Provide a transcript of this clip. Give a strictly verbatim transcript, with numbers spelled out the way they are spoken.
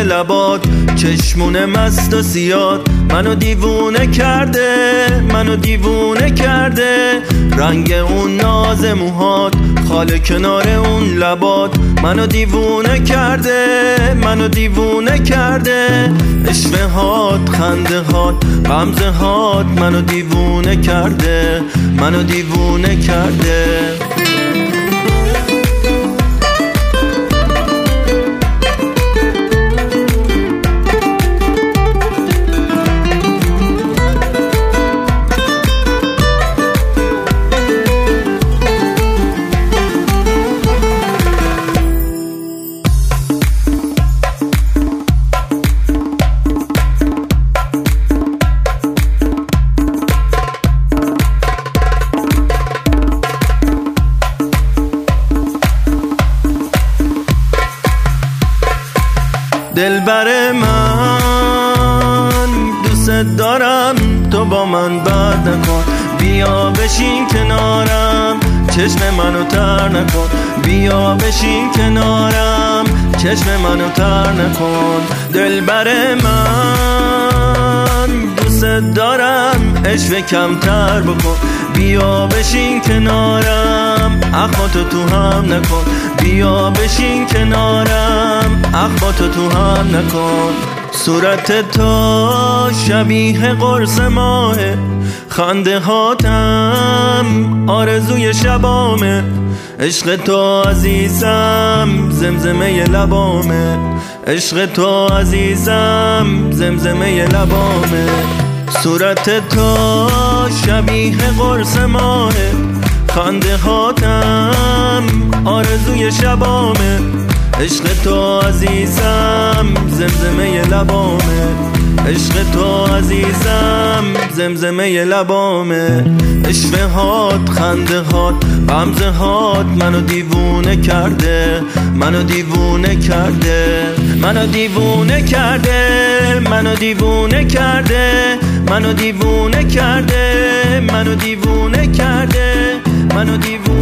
لبات، چشمون مست و زیاد منو دیوونه کرده، منو دیوونه کرده. رنگ اون ناز موهات، خاله کنار اون لبات منو دیوونه کرده، منو دیوونه کرده. اشوه هات، خنده هات، غمزه هات منو دیوونه کرده، منو دیوونه کرده. دلبر من دوست دارم، تو با من بد نکن، بیا بشین کنارم، چشم منو تر نکن، بیا بشین کنارم، چشم منو تر نکن. دلبر من دوست دارم، عشق کمتر بکن، بیا بشین کنارم، اخماتو تو هم نکن، بیا بشین کنارم، اخماتو تو هم نکن. صورت تو شبیه قرص ماهه، خنده هاتم آرزوی شبامه، عشق تو عزیزم زمزمه لبامه، عشق تو عزیزم زمزمه لبامه. صورت تو شبیه قرص ماهه، خنده هاتم آرزوی شبامه، عشق تو عزیزم زمزمه لبامه، عشق تو عزیزم زمزمه لبامه. اشوه هات، خنده هات، غمزه هات منو دیوونه کرده، منو دیوونه کرده، منو دیوونه کرده، منو دیوونه کرده، منو دیوونه کرده، منو دیوونه کرده، منو دیوونه